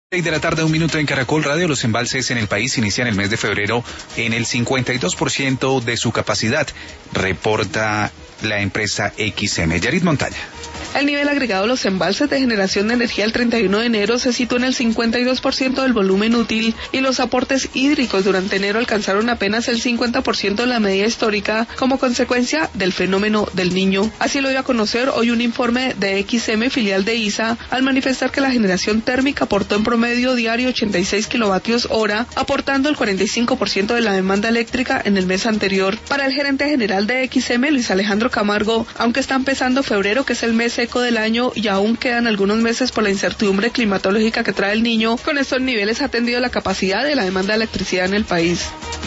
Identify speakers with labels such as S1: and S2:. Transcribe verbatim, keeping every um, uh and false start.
S1: seis de la tarde, un minuto en Caracol Radio. Los embalses en el país inician el mes de febrero en el cincuenta y dos por ciento de su capacidad, reporta la empresa X M. Yarit Montaña.
S2: El nivel agregado de los embalses de generación de energía el treinta y uno de enero se situó en el cincuenta y dos por ciento del volumen útil y los aportes hídricos durante enero alcanzaron apenas el cincuenta por ciento de la media histórica como consecuencia del fenómeno del Niño. Así lo dio a conocer hoy un informe de X M, filial de I S A, al manifestar que la generación térmica aportó en promedio diario ochenta y seis kilovatios hora, aportando el cuarenta y cinco por ciento de la demanda eléctrica en el mes anterior. Para el gerente general de X M, Luis Alejandro Camargo, aunque está empezando febrero, que es el mes seco del año, y aún quedan algunos meses por la incertidumbre climatológica que trae el Niño, con estos niveles ha atendido la capacidad de la demanda de electricidad en el país.